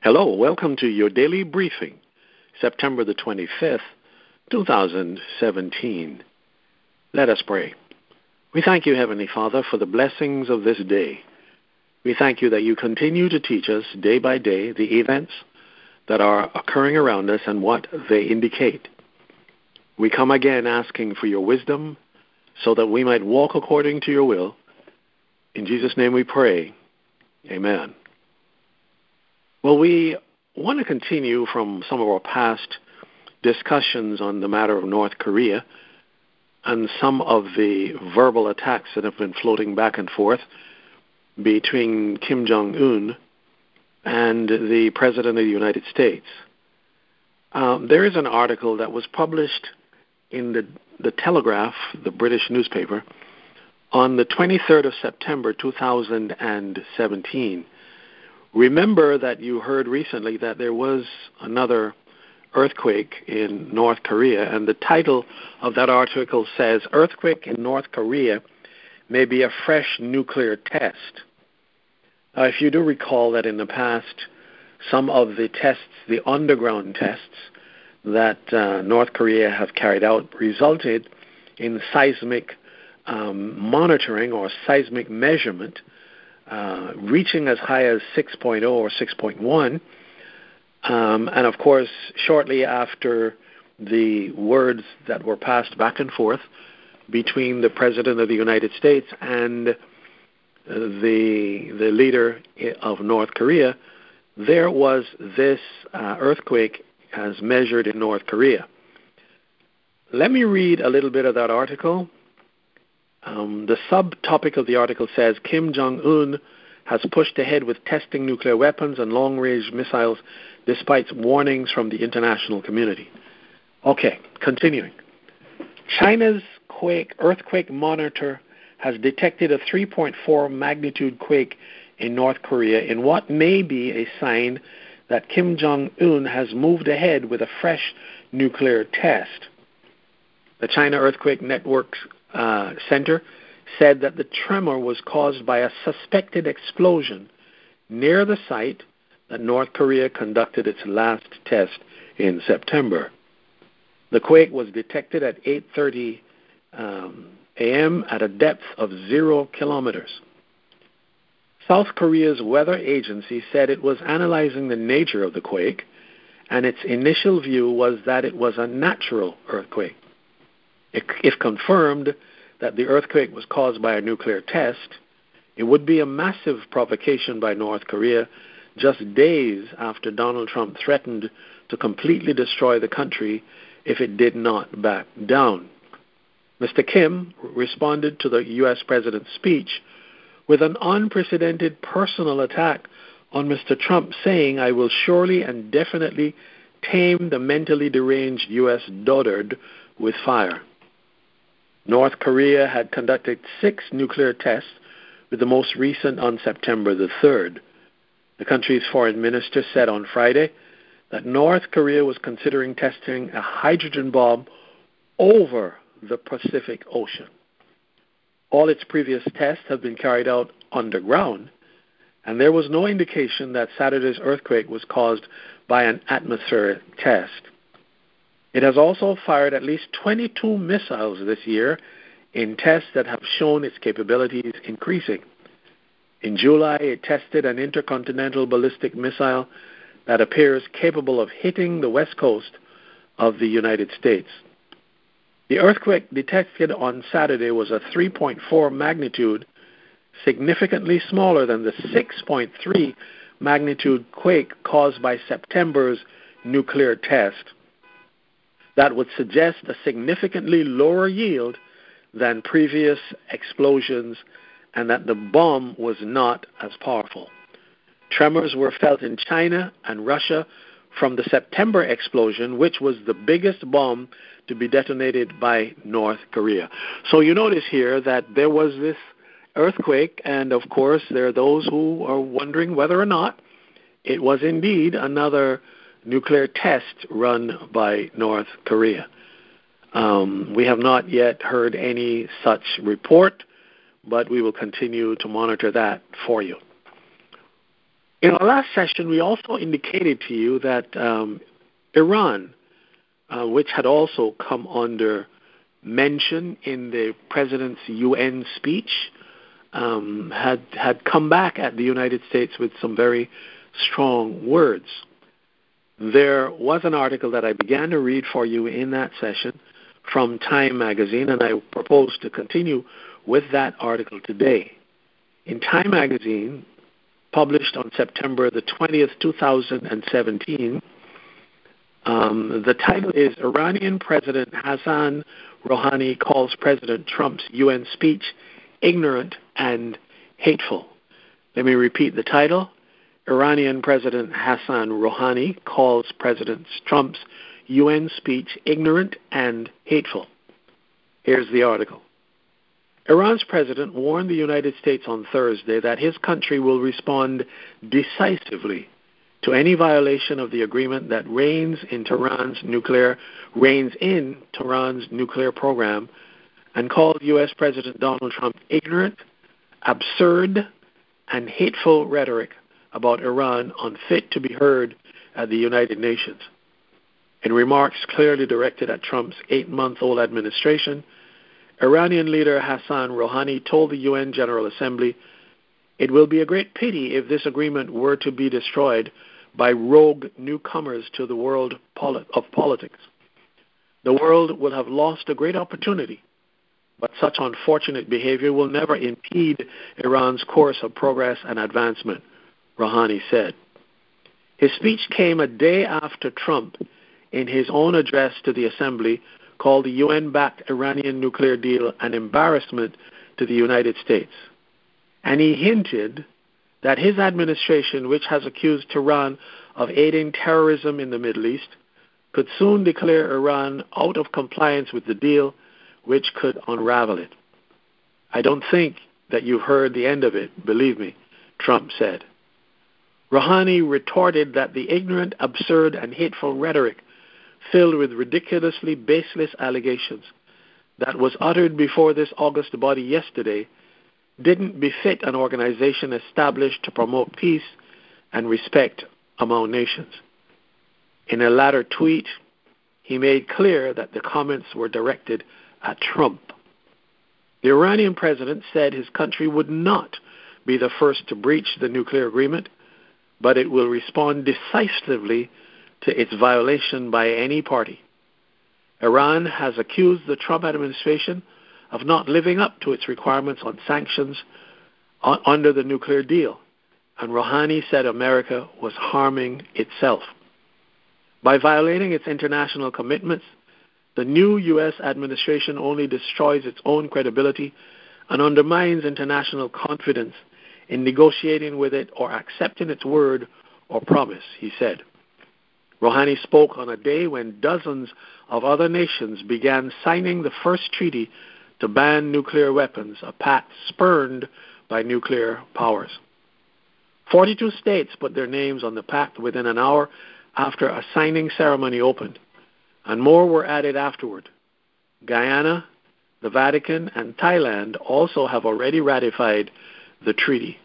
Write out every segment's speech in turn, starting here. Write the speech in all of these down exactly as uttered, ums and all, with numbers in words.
Hello, welcome to your daily briefing, September the twenty-fifth, two thousand seventeen. Let us pray. We thank you, Heavenly Father, for the blessings of this day. We thank you that you continue to teach us day by day the events that are occurring around us and what they indicate. We come again asking for your wisdom so that we might walk according to your will. In Jesus' name we pray. Amen. Well, we want to continue from some of our past discussions on the matter of North Korea and some of the verbal attacks that have been floating back and forth between Kim Jong-un and the President of the United States. Um, there is an article that was published in the, the Telegraph, the British newspaper, on the twenty-third of September two thousand seventeen. Remember that you heard recently that there was another earthquake in North Korea, and the title of that article says, "Earthquake in North Korea may be a fresh nuclear test." Now, if you do recall that in the past, some of the tests, the underground tests that uh, North Korea have carried out resulted in seismic um, monitoring or seismic measurement Uh, reaching as high as six point oh or six point one. Um, and of course, shortly after the words that were passed back and forth between the President of the United States and uh, the the leader of North Korea, there was this uh, earthquake as measured in North Korea. Let me read a little bit of that article. Um, the subtopic of the article says, Kim Jong-un has pushed ahead with testing nuclear weapons and long-range missiles despite warnings from the international community. Okay, continuing. China's quake earthquake monitor has detected a three point four magnitude quake in North Korea in what may be a sign that Kim Jong-un has moved ahead with a fresh nuclear test. The China Earthquake Network's Uh, Center said that the tremor was caused by a suspected explosion near the site that North Korea conducted its last test in September. The quake was detected at eight thirty um, a.m. at a depth of zero kilometers. South Korea's weather agency said it was analyzing the nature of the quake, and its initial view was that it was a natural earthquake. If confirmed that the earthquake was caused by a nuclear test, it would be a massive provocation by North Korea just days after Donald Trump threatened to completely destroy the country if it did not back down. Mister Kim responded to the U S president's speech with an unprecedented personal attack on Mister Trump, saying, "I will surely and definitely tame the mentally deranged U S dotard with fire." North Korea had conducted six nuclear tests, with the most recent on September the third. The country's foreign minister said on Friday that North Korea was considering testing a hydrogen bomb over the Pacific Ocean. All its previous tests have been carried out underground, and there was no indication that Saturday's earthquake was caused by an atmospheric test. It has also fired at least twenty-two missiles this year in tests that have shown its capabilities increasing. In July, it tested an intercontinental ballistic missile that appears capable of hitting the west coast of the United States. The earthquake detected on Saturday was a three point four magnitude, significantly smaller than the six point three magnitude quake caused by September's nuclear test. That would suggest a significantly lower yield than previous explosions and that the bomb was not as powerful. Tremors were felt in China and Russia from the September explosion, which was the biggest bomb to be detonated by North Korea. So you notice here that there was this earthquake, and of course there are those who are wondering whether or not it was indeed another nuclear test run by North Korea. Um, we have not yet heard any such report, but we will continue to monitor that for you. In our last session, we also indicated to you that um, Iran, uh, which had also come under mention in the president's U N speech, um, had had come back at the United States with some very strong words. There was an article that I began to read for you in that session from Time magazine, and I propose to continue with that article today. In Time magazine, published on September the twentieth, two thousand seventeen, um, the title is Iranian President Hassan Rouhani calls President Trump's U N speech ignorant and hateful. Let me repeat the title. Iranian President Hassan Rouhani calls President Trump's U N speech ignorant and hateful. Here's the article. Iran's president warned the United States on Thursday that his country will respond decisively to any violation of the agreement that reins in Tehran's nuclear reins in Tehran's nuclear program, and called U S President Donald Trump ignorant, absurd, and hateful rhetoric about Iran unfit to be heard at the United Nations. In remarks clearly directed at Trump's eight-month-old administration, Iranian leader Hassan Rouhani told the U N General Assembly, "It will be a great pity if this agreement were to be destroyed by rogue newcomers to the world of politics. The world will have lost a great opportunity, but such unfortunate behavior will never impede Iran's course of progress and advancement," Rouhani said. His speech came a day after Trump, in his own address to the Assembly, called the U N-backed Iranian nuclear deal an embarrassment to the United States. And he hinted that his administration, which has accused Tehran of aiding terrorism in the Middle East, could soon declare Iran out of compliance with the deal, which could unravel it. "I don't think that you've heard the end of it, believe me," Trump said. Rouhani retorted that the ignorant, absurd, and hateful rhetoric filled with ridiculously baseless allegations that was uttered before this august body yesterday didn't befit an organization established to promote peace and respect among nations. In a latter tweet, he made clear that the comments were directed at Trump. The Iranian president said his country would not be the first to breach the nuclear agreement, but it will respond decisively to its violation by any party. Iran has accused the Trump administration of not living up to its requirements on sanctions on, under the nuclear deal, and Rouhani said America was harming itself. By violating its international commitments, the new U S administration only destroys its own credibility and undermines international confidence in negotiating with it or accepting its word or promise, he said. Rouhani spoke on a day when dozens of other nations began signing the first treaty to ban nuclear weapons, a pact spurned by nuclear powers. forty-two states put their names on the pact within an hour after a signing ceremony opened, and more were added afterward. Guyana, the Vatican, and Thailand also have already ratified the treaty.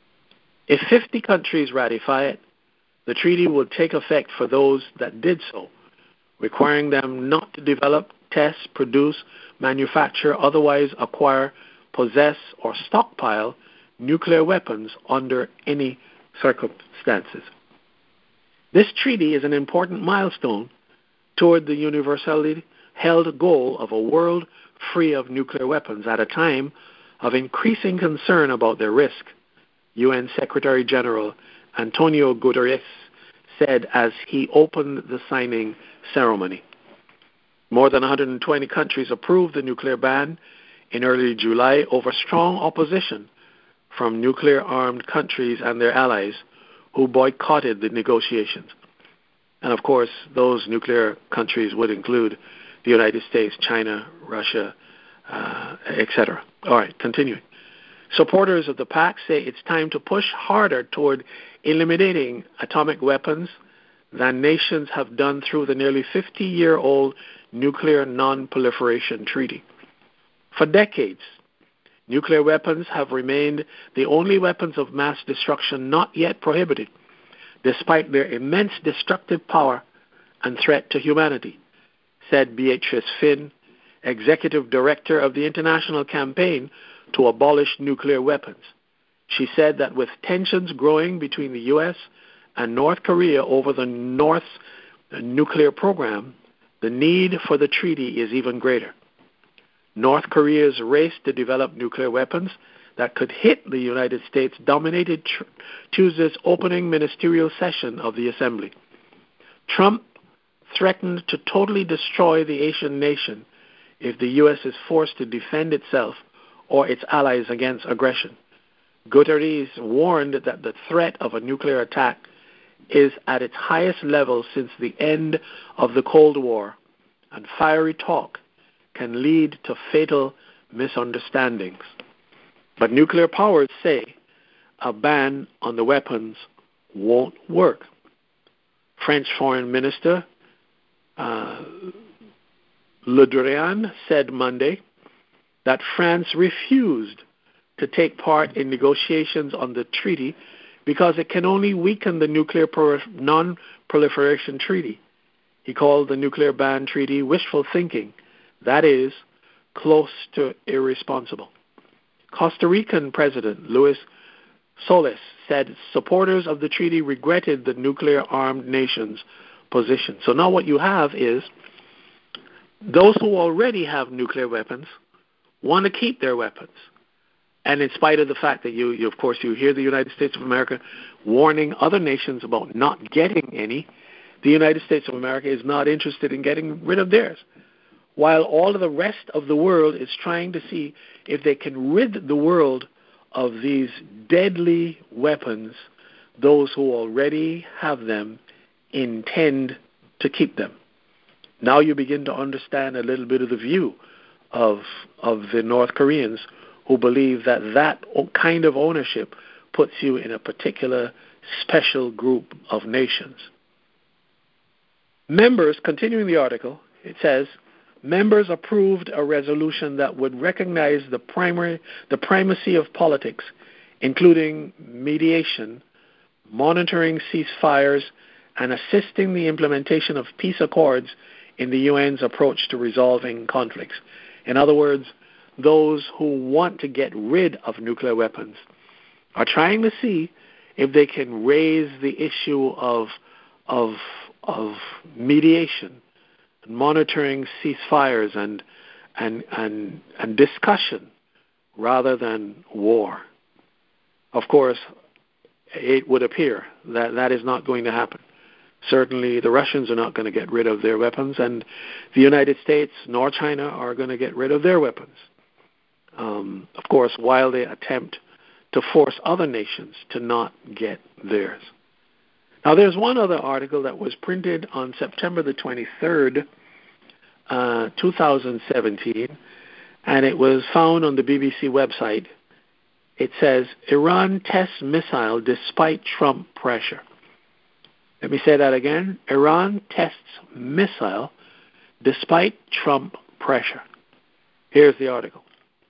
If fifty countries ratify it, the treaty will take effect for those that did so, requiring them not to develop, test, produce, manufacture, otherwise acquire, possess, or stockpile nuclear weapons under any circumstances. This treaty is an important milestone toward the universally held goal of a world free of nuclear weapons at a time of increasing concern about their risk, U N Secretary General Antonio Guterres said as he opened the signing ceremony. More than one hundred twenty countries approved the nuclear ban in early July over strong opposition from nuclear-armed countries and their allies who boycotted the negotiations. And of course, those nuclear countries would include the United States, China, Russia, uh, et cetera. All right, continuing. Supporters of the pact say it's time to push harder toward eliminating atomic weapons than nations have done through the nearly fifty-year-old Nuclear Non-Proliferation Treaty. For decades, Nuclear weapons have remained the only weapons of mass destruction not yet prohibited, despite their immense destructive power and threat to humanity, said Beatrice Finn, executive director of the International Campaign to Abolish Nuclear Weapons. She said that with tensions growing between the U S and North Korea over the North's nuclear program, the need for the treaty is even greater. North Korea's race to develop nuclear weapons that could hit the United States dominated tr- Tuesday's opening ministerial session of the Assembly. Trump threatened to totally destroy the Asian nation if the U S is forced to defend itself or its allies against aggression. Guterres warned that the threat of a nuclear attack is at its highest level since the end of the Cold War, and fiery talk can lead to fatal misunderstandings. But nuclear powers say a ban on the weapons won't work. French Foreign Minister uh, Le Drian said Monday that France refused to take part in negotiations on the treaty because it can only weaken the nuclear non-proliferation treaty. He called the nuclear ban treaty wishful thinking, that is, close to irresponsible. Costa Rican President Luis Solis said supporters of the treaty regretted the nuclear-armed nation's position. So now what you have is those who already have nuclear weapons want to keep their weapons. And in spite of the fact that you, you, of course, you hear the United States of America warning other nations about not getting any, the United States of America is not interested in getting rid of theirs. While all of the rest of the world is trying to see if they can rid the world of these deadly weapons, those who already have them intend to keep them. Now you begin to understand a little bit of the view of of the North Koreans who believe that that kind of ownership puts you in a particular special group of nations. Members, continuing the article, it says, members approved a resolution that would recognize the primary, the primacy of politics, including mediation, monitoring ceasefires, and assisting the implementation of peace accords in the U N's approach to resolving conflicts. In other words, those who want to get rid of nuclear weapons are trying to see if they can raise the issue of of of mediation, monitoring ceasefires, and and and and discussion rather than war. Of course, it would appear that that is not going to happen. Certainly, the Russians are not going to get rid of their weapons, and the United States nor China are going to get rid of their weapons. Um, of course, while they attempt to force other nations to not get theirs. Now, there's one other article that was printed on September the twenty-third, uh, two thousand seventeen, and it was found on the B B C website. It says, Iran tests missile despite Trump pressure. Let me say that again. Iran tests missile despite Trump pressure. Here's the article.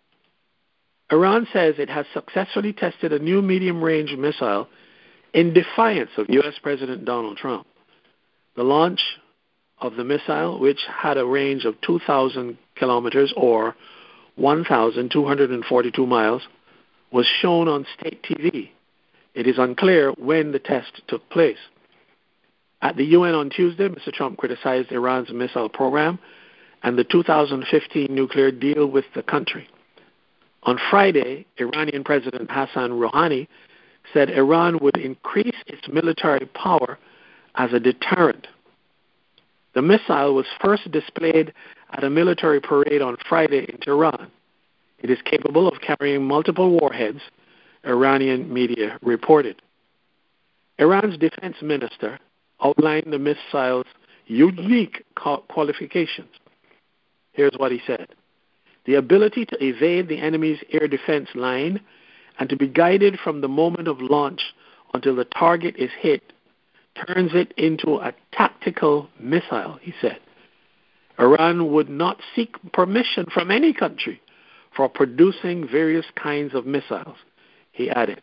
Iran says it has successfully tested a new medium-range missile in defiance of U S President Donald Trump. The launch of the missile, which had a range of two thousand kilometers or one thousand two hundred forty-two miles, was shown on state T V. It is unclear when the test took place. At the U N on Tuesday, Mister Trump criticized Iran's missile program and the two thousand fifteen nuclear deal with the country. On Friday, Iranian President Hassan Rouhani said Iran would increase its military power as a deterrent. The missile was first displayed at a military parade on Friday in Tehran. It is capable of carrying multiple warheads, Iranian media reported. Iran's defense minister outlined the missile's unique qualifications. Here's what he said. The ability to evade the enemy's air defense line and to be guided from the moment of launch until the target is hit turns it into a tactical missile, he said. Iran would not seek permission from any country for producing various kinds of missiles. He added,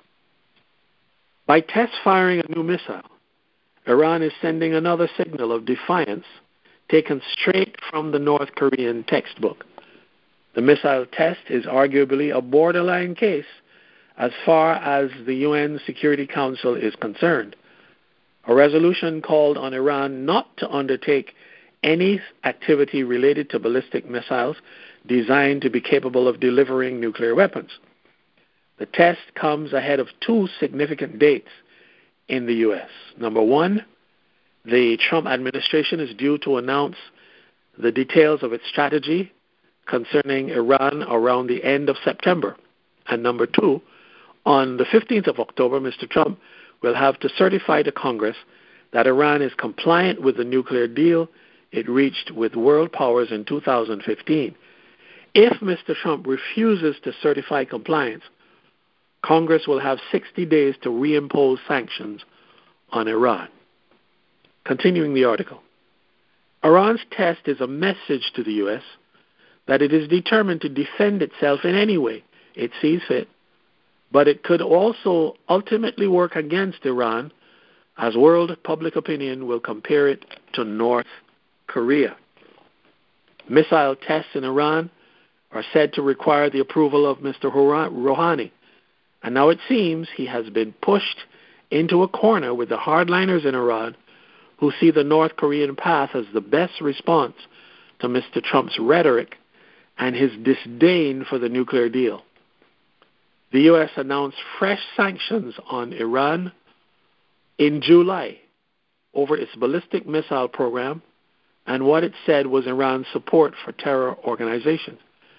by test firing a new missile, Iran is sending another signal of defiance taken straight from the North Korean textbook. The missile test is arguably a borderline case as far as the U N Security Council is concerned. A resolution called on Iran not to undertake any activity related to ballistic missiles designed to be capable of delivering nuclear weapons. The test comes ahead of two significant dates in the U S. Number one, the Trump administration is due to announce the details of its strategy concerning Iran around the end of September. And number two, on the fifteenth of October, Mister Trump will have to certify to Congress that Iran is compliant with the nuclear deal it reached with world powers in two thousand fifteen. If Mister Trump refuses to certify compliance, Congress will have sixty days to reimpose sanctions on Iran. Continuing the article, Iran's test is a message to the U S that it is determined to defend itself in any way it sees fit, but it could also ultimately work against Iran, as world public opinion will compare it to North Korea. Missile tests in Iran are said to require the approval of Mister Rouhani, and now it seems he has been pushed into a corner with the hardliners in Iran who see the North Korean path as the best response to Mister Trump's rhetoric and his disdain for the nuclear deal. The U S announced fresh sanctions on Iran in July over its ballistic missile program and what it said was Iran's support for terror organizations.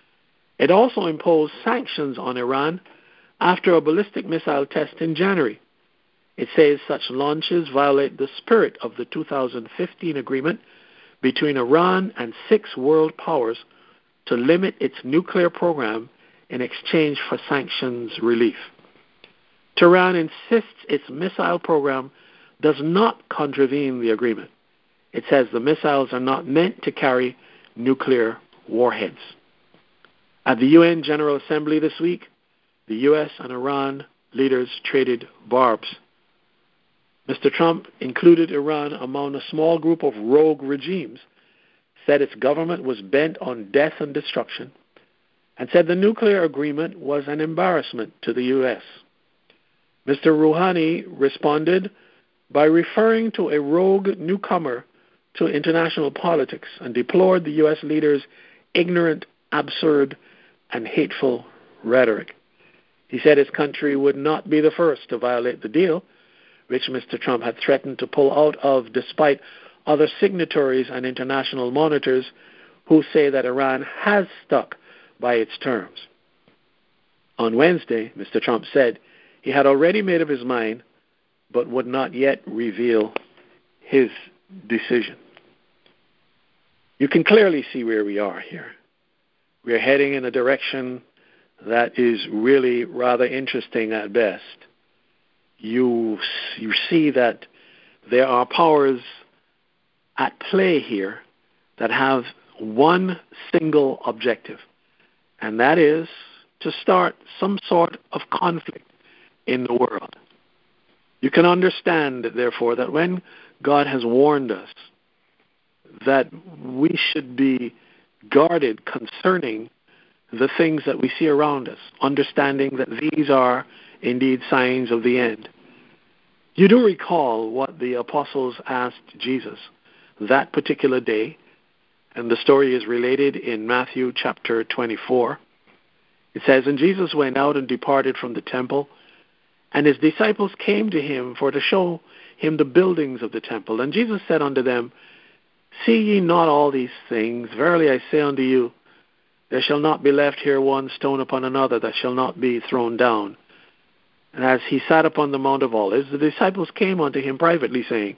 It also imposed sanctions on Iran after a ballistic missile test in January. It says such launches violate the spirit of the two thousand fifteen agreement between Iran and six world powers to limit its nuclear program in exchange for sanctions relief. Tehran insists its missile program does not contravene the agreement. It says the missiles are not meant to carry nuclear warheads. At the U N General Assembly this week, the U S and Iran leaders traded barbs. Mister Trump included Iran among a small group of rogue regimes, said its government was bent on death and destruction, and said the nuclear agreement was an embarrassment to the U S. Mister Rouhani responded by referring to a rogue newcomer to international politics and deplored the U S leader's ignorant, absurd, and hateful rhetoric. He said his country would not be the first to violate the deal, which Mister Trump had threatened to pull out of despite other signatories and international monitors who say that Iran has stuck by its terms. On Wednesday, Mister Trump said he had already made up his mind, but would not yet reveal his decision. You can clearly see where we are here. We are heading in a direction that is really rather interesting at best. You, you see that there are powers at play here that have one single objective, and that is to start some sort of conflict in the world. You can understand, therefore, that when God has warned us that we should be guarded concerning the things that we see around us, understanding that these are indeed signs of the end. You do recall what the apostles asked Jesus that particular day, and the story is related in Matthew chapter twenty-four. It says, and Jesus went out and departed from the temple, and his disciples came to him for to show him the buildings of the temple. And Jesus said unto them, see ye not all these things? Verily I say unto you, there shall not be left here one stone upon another that shall not be thrown down. And as he sat upon the Mount of Olives, the disciples came unto him privately, saying,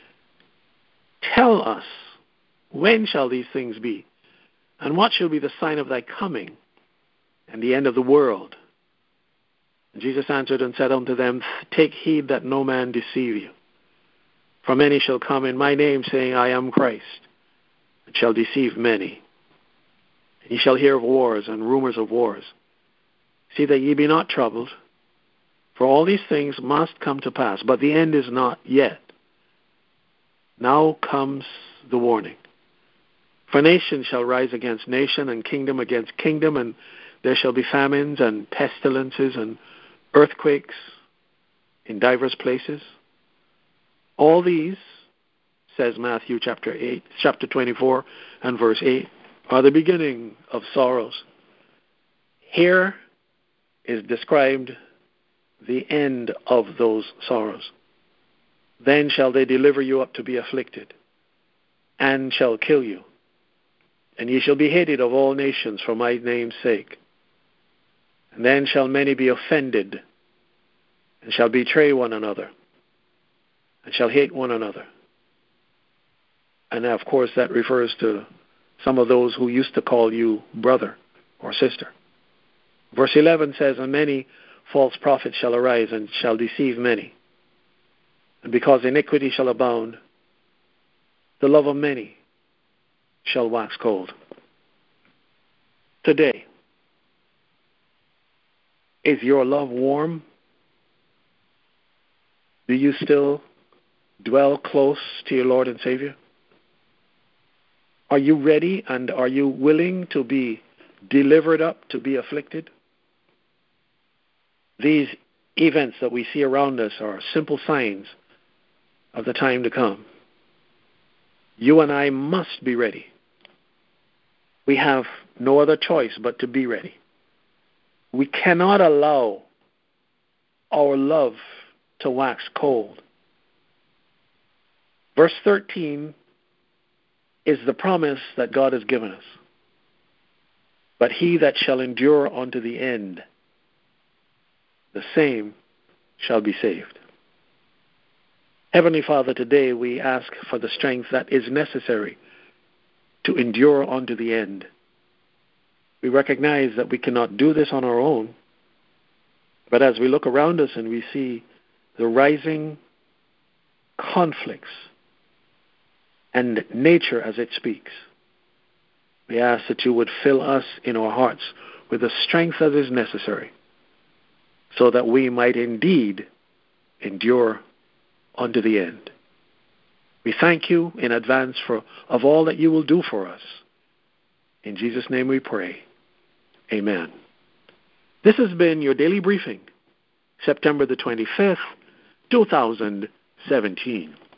tell us, when shall these things be? And what shall be the sign of thy coming and the end of the world? And Jesus answered and said unto them, take heed that no man deceive you. For many shall come in my name, saying, I am Christ, and shall deceive many. Ye shall hear of wars and rumors of wars. See that ye be not troubled, for all these things must come to pass, but the end is not yet. Now comes the warning. For nation shall rise against nation, and kingdom against kingdom, and there shall be famines and pestilences and earthquakes in divers places. All these, says Matthew chapter eight, chapter twenty-four and verse eight, are the beginning of sorrows. Here is described the end of those sorrows. Then shall they deliver you up to be afflicted, and shall kill you. And ye shall be hated of all nations for my name's sake. And then shall many be offended, and shall betray one another, and shall hate one another. And of course that refers to some of those who used to call you brother or sister. Verse eleven says, and many false prophets shall arise, and shall deceive many. And because iniquity shall abound, the love of many shall wax cold. Today, is your love warm? Do you still dwell close to your Lord and Savior? Are you ready, and are you willing to be delivered up to be afflicted? These events that we see around us are simple signs of the time to come. You and I must be ready. We have no other choice but to be ready. We cannot allow our love to wax cold. Verse thirteen is the promise that God has given us. But he that shall endure unto the end, the same shall be saved. Heavenly Father, today we ask for the strength that is necessary to endure unto the end. We recognize that we cannot do this on our own, but as we look around us and we see the rising conflicts and nature as it speaks, we ask that you would fill us in our hearts with the strength that is necessary so that we might indeed endure unto the end. We thank you in advance for of all that you will do for us. In Jesus' name we pray. Amen. This has been your daily briefing, September the twenty-fifth, two thousand seventeen.